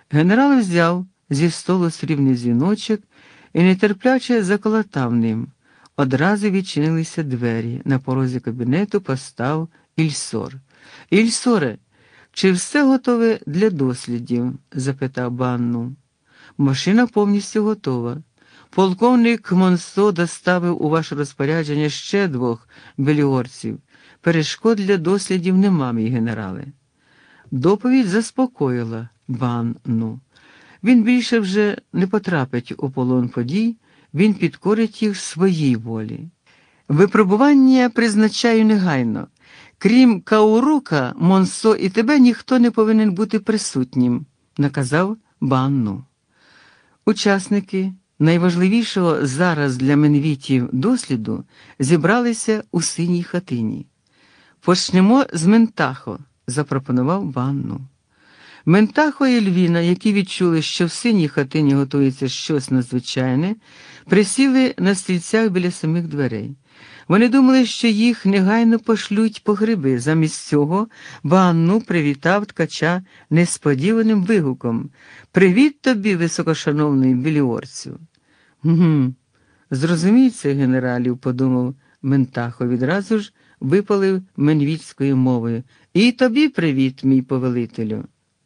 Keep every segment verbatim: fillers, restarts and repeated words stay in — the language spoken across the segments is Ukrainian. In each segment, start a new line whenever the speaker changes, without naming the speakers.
Генерал взяв зі столу срібний дзвіночок і нетерпляче заколотав ним. Одразу відчинилися двері. На порозі кабінету постав Ільсор. «Ільсоре, чи все готове для дослідів?» – запитав Банну. «Машина повністю готова. Полковник Монсо доставив у ваше розпорядження ще двох белігорців. Перешкод для дослідів нема, мій генерале». Доповідь заспокоїла Банну. Він більше вже не потрапить у полон подій, він підкорить їх своїй волі. «Випробування призначаю негайно. Крім Каурука, Монсо і тебе ніхто не повинен бути присутнім», – наказав Банну. Учасники найважливішого зараз для менвітів досліду зібралися у синій хатині. «Почнемо з Ментахо», – запропонував Банну. Ментахо і Ельвіна, які відчули, що в синій хатині готується щось надзвичайне, присіли на стільцях біля самих дверей. Вони думали, що їх негайно пошлють по гриби. Замість цього Банну привітав ткача несподіваним вигуком: «Привіт тобі, високошановний біліорцю!» «Гм, зрозумій це, генералів», – подумав Ментахо, відразу ж випалив менвітською мовою: «І тобі привіт, мій повелителю!»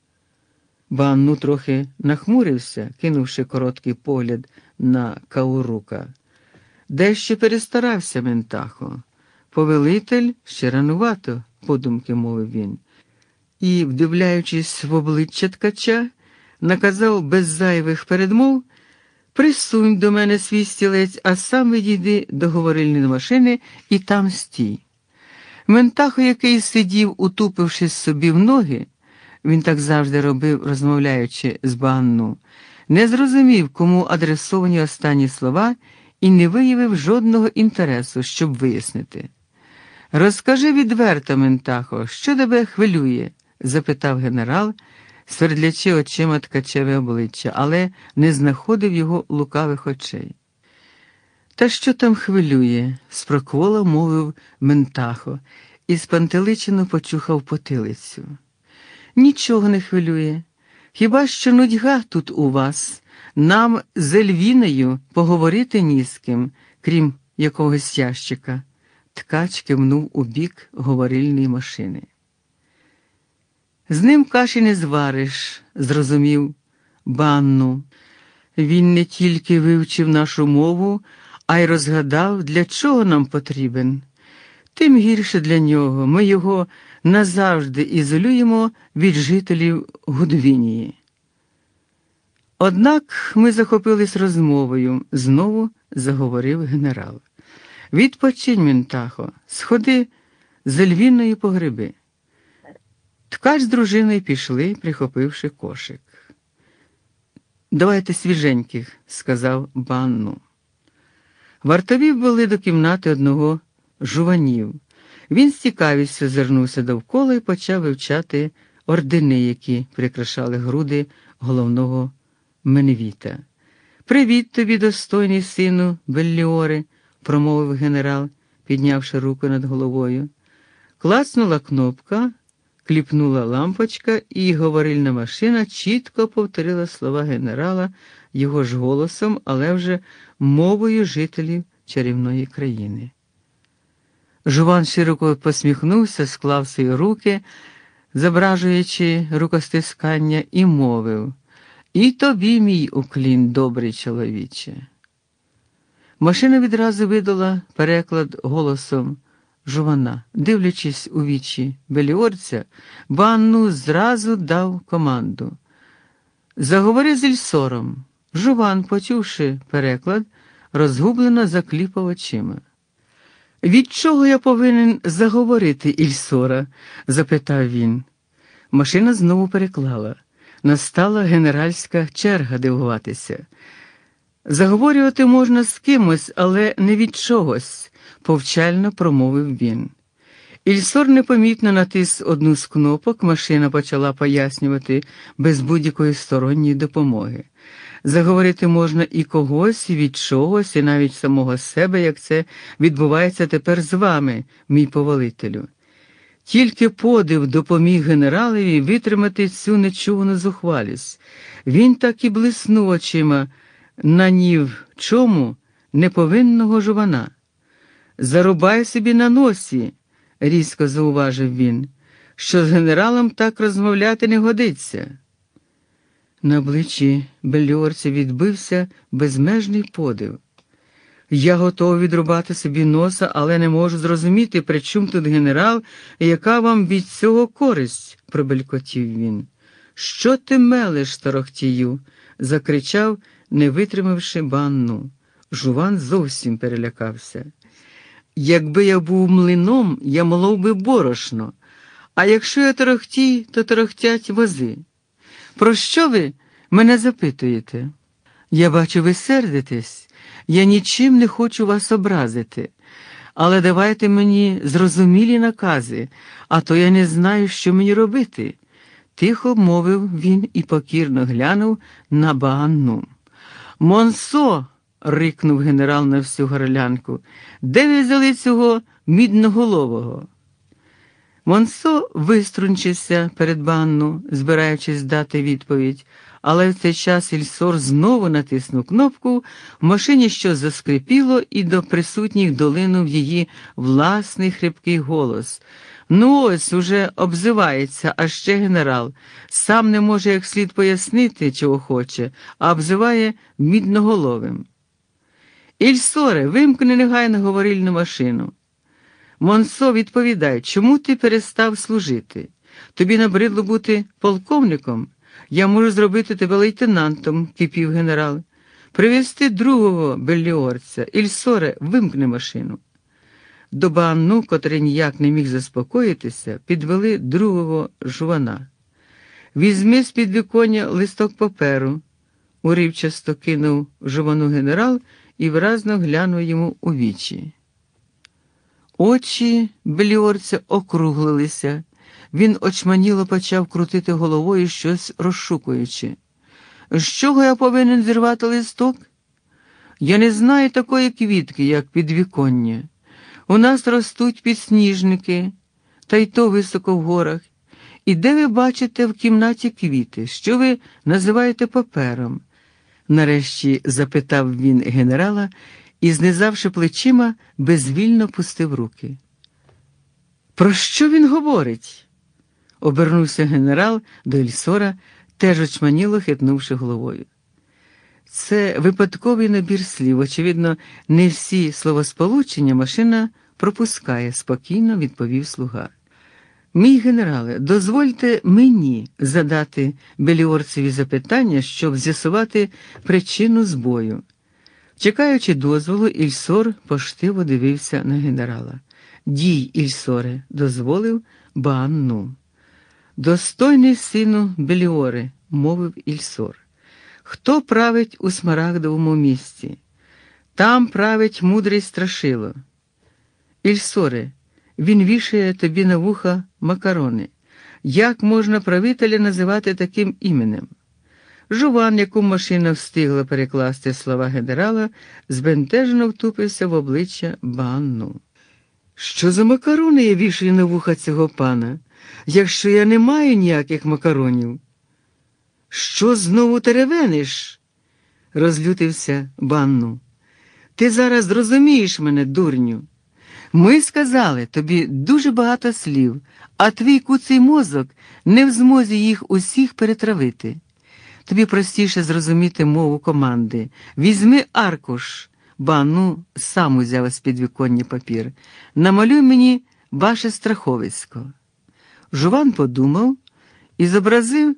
Банну трохи нахмурився, кинувши короткий погляд на Каурука. Дещо перестарався Ментахо. «Повелитель ще ранувато», – подумки мовив він. І, вдивляючись в обличчя ткача, наказав без зайвих передмов: «Присунь до мене свій стілець, а сам відійди до говорильної машини і там стій». Ментахо, який сидів, утупившись собі в ноги, він так завжди робив, розмовляючи з Банну, не зрозумів, кому адресовані останні слова, і не виявив жодного інтересу, щоб вияснити. «Розкажи відверто, Ментахо, що тебе хвилює?» – запитав генерал, свердлячи очима ткачеве обличчя, але не знаходив його лукавих очей. «Та що там хвилює?» – спроквола мовив Ментахо і спантеличено почухав потилицю. «Нічого не хвилює. Хіба що нудьга тут у вас. Нам з Ельвіною поговорити ні з ким, крім якогось ящика». Ткач кивнув у бік говорильної машини. «З ним каші не звариш», – зрозумів Банну. «Він не тільки вивчив нашу мову, а й розгадав, для чого нам потрібен. Тим гірше для нього. Ми його назавжди ізолюємо від жителів Гудвінії». Однак ми захопились розмовою, знову заговорив генерал. «Відпочинь, Ментахо, сходи з Ельвіною по гриби». Ткач з дружиною пішли, прихопивши кошик. «Давайте свіженьких», – сказав Банну. Вартові ввели до кімнати одного жуванів. Він з цікавістю звернувся довкола і почав вивчати ордени, які прикрашали груди головного менвіта. «Привіт тобі, достойний сину Белліори», – промовив генерал, піднявши руку над головою. Клацнула кнопка, кліпнула лампочка, і говорильна машина чітко повторила слова генерала його ж голосом, але вже мовою жителів чарівної країни. Жуван широко посміхнувся, склав свої руки, зображуючи рукостискання, і мовив: «І тобі, мій уклін, добрий чоловіче». Машина відразу видала переклад голосом Жувана. Дивлячись у вічі беліорця, Банну зразу дав команду: «Заговори з Ільсором». Жуван, почувши переклад, розгублено закліпав очима. «Від чого я повинен заговорити Ільсора?» – запитав він. Машина знову переклала. Настала генеральська черга дивуватися. «Заговорювати можна з кимось, але не від чогось», – повчально промовив він. Ільсор непомітно натис одну з кнопок, машина почала пояснювати без будь-якої сторонньої допомоги. Заговорити можна і когось, і від чогось, і навіть самого себе, як це відбувається тепер з вами, мій повелителю. Тільки подив допоміг генералові витримати цю нечувану зухвалість. Він так і блиснув очима на ні в чому неповинного жувана. «Зарубай собі на носі», — різко зауважив він, — «що з генералом так розмовляти не годиться». На обличчі Белліорця відбився безмежний подив. «Я готовий відрубати собі носа, але не можу зрозуміти, при чому тут генерал і яка вам від цього користь», – пробелькотів він. «Що ти мелеш, торохтію?» – закричав, не витримавши Банну. Жуван зовсім перелякався. «Якби я був млином, я молов би борошно, а якщо я торохтій, то торохтять вози. Про що ви мене запитуєте? Я бачу, ви сердитесь. Я нічим не хочу вас образити, але давайте мені зрозумілі накази, а то я не знаю, що мені робити», – тихо мовив він і покірно глянув на Банну. «Монсо!» – рикнув генерал на всю горлянку. «Де ви взяли цього мідноголового?» Монсо виструнчився перед Банну, збираючись дати відповідь, але в цей час Ільсор знову натиснув кнопку, в машині щось заскрипіло, і до присутніх долинув її власний хрипкий голос. «Ну ось уже обзивається, а ще генерал. Сам не може як слід пояснити, чого хоче, а обзиває мідноголовим. Ільсоре, вимкни негайно говорильну машину. Монсо, відповідай, чому ти перестав служити? Тобі набридло бути полковником? Я можу зробити тебе лейтенантом», – кипів генерал. «Привезти другого Белліорця. Ільсоре, вимкни машину». До Банну, котрий ніяк не міг заспокоїтися, підвели другого жувана. «Візьми з підвіконня листок паперу», – уривчасто кинув жувану генерал і виразно глянув йому у вічі. Очі Белліорця округлилися. Він очманіло почав крутити головою, щось розшукуючи. «З чого я повинен зірвати листок? Я не знаю такої квітки, як підвіконня. У нас ростуть підсніжники, та й то високо в горах. І де ви бачите в кімнаті квіти? Що ви називаєте папером?» Нарешті запитав він генерала і, знизавши плечима, безвільно пустив руки. «Про що він говорить?» Обернувся генерал до Ільсора, теж очманіло хитнувши головою. «Це випадковий набір слів. Очевидно, не всі словосполучення машина пропускає», – спокійно відповів слуга. «Мій генерале, дозвольте мені задати Белліорцеві запитання, щоб з'ясувати причину збою». Чекаючи дозволу, Ільсор поштиво дивився на генерала. «Дій, Ільсоре», – дозволив Банну. «Достойний сину Белліоре», – мовив Ільсор. «Хто править у Смарагдовому місті? Там править мудрий страшило. Ільсоре, він вішає тобі на вуха макарони. Як можна правителя називати таким іменем?» Жуван, яку машина встигла перекласти слова генерала, збентежено втупився в обличчя Банну. «Що за макарони я вішаю на вуха цього пана, якщо я не маю ніяких макаронів?» «Що знову теревениш?» – розлютився Банну. «Ти зараз зрозумієш мене, дурню. Ми сказали тобі дуже багато слів, а твій куций мозок не в змозі їх усіх перетравити. Тобі простіше зрозуміти мову команди. Візьми аркуш». Банну сам узяв з підвіконня папір. «Намалюй мені ваше страховисько». Жуван подумав і зобразив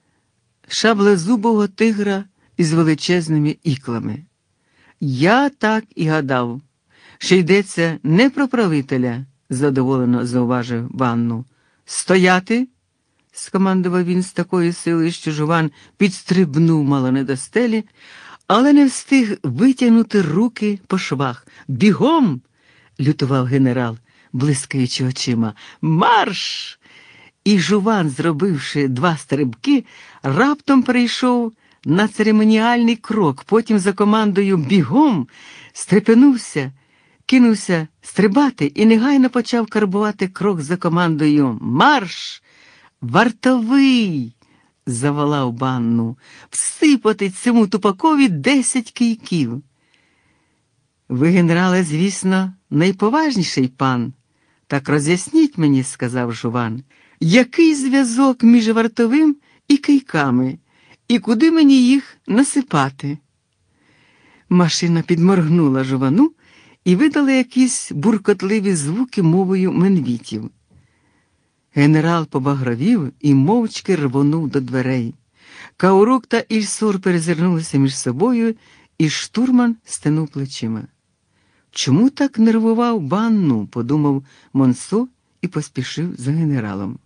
шаблезубого тигра із величезними іклами. «Я так і гадав, що йдеться не про правителя», – задоволено зауважив Банну. «Стояти!» – скомандував він з такою силою, що Жуван підстрибнув мало не до стелі, але не встиг витягнути руки по швах. «Бігом!» – лютував генерал, блискаючи очима. «Марш!» І Жуван, зробивши два стрибки, раптом перейшов на церемоніальний крок, потім за командою «Бігом!» стрепенувся, кинувся стрибати і негайно почав карбувати крок за командою «Марш! Вартовий!» заволав Банну. «Всипати цьому тупакові десять кийків!» «Ви, генерале, звісно, найповажніший пан. Так роз'ясніть мені, — сказав Жуван, — який зв'язок між вартовим і кийками, і куди мені їх насипати?» Машина підморгнула Жувану і видала якісь буркотливі звуки мовою менвітів. Генерал побагровів і мовчки рвонув до дверей. Каурук та Ільсор перезирнулися між собою, і штурман стенув плечима. «Чому так нервував Банну?» – подумав Монсо і поспішив за генералом.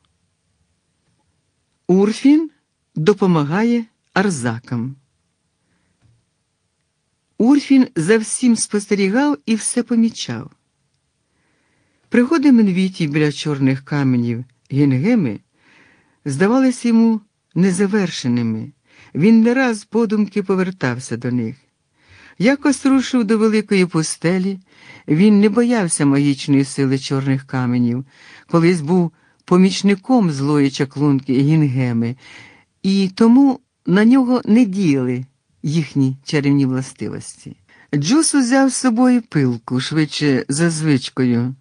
Урфін допомагає арзакам. Урфін за всім спостерігав і все помічав. Пригоди менвітів біля чорних каменів Гінгеми здавалися йому незавершеними. Він не раз подумки повертався до них. Якось рушив до великої пустелі, він не боявся магічної сили чорних каменів, колись був помічником злої чаклунки Гінгеми, і тому на нього не діяли їхні чарівні властивості. Джус узяв з собою пилку, швидше за звичкою,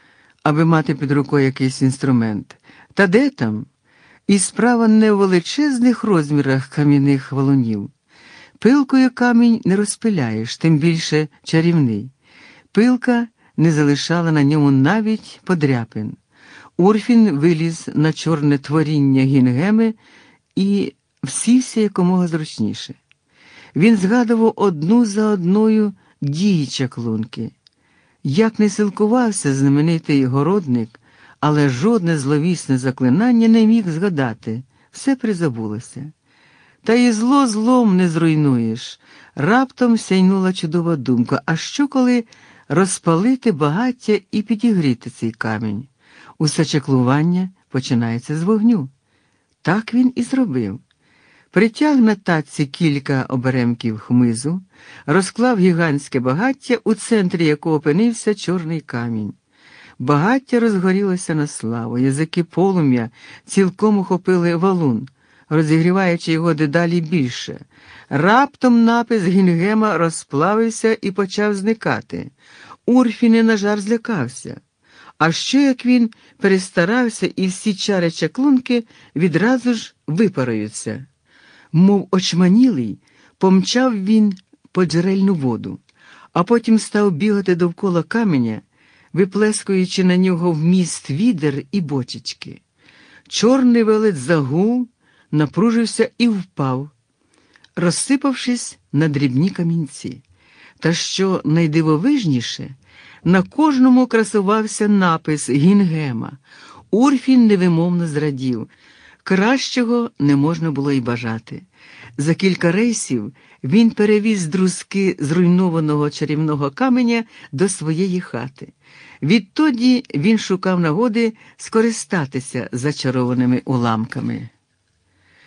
аби мати під рукою якийсь інструмент. Та де там? І справа не в величезних розмірах кам'яних валунів. Пилкою камінь не розпиляєш, тим більше чарівний. Пилка не залишала на ньому навіть подряпин. Урфін виліз на чорне творіння Гінгеми і всівся якомога зручніше. Він згадував одну за одною дії чаклунки. Як не силкувався знаменитий городник, але жодне зловісне заклинання не міг згадати, все призабулося. Та і зло злом не зруйнуєш. Раптом сяйнула чудова думка, а що коли розпалити багаття і підігріти цей камінь? Усе чаклування починається з вогню. Так він і зробив. Притяг на татці кілька оберемків хмизу, розклав гігантське багаття, у центрі якого опинився чорний камінь. Багаття розгорілося на славу, язики полум'я цілком охопили валун, розігріваючи його дедалі більше. Раптом напис Гінгема розплавився і почав зникати. Урфін не на жарт злякався. А що як він перестарався і всі чари чаклунки відразу ж випаруються? Мов очманілий, помчав він по джерельну воду, а потім став бігати довкола каменя, виплескуючи на нього вміст відер і бочечки. Чорний велет загув, напружився і впав, розсипавшись на дрібні камінці. Та що найдивовижніше, на кожному красувався напис Гінгема. Урфін невимовно зрадів. Кращого не можна було й бажати. За кілька рейсів він перевіз друзки зруйнованого чарівного каменя до своєї хати. Відтоді він шукав нагоди скористатися зачарованими уламками.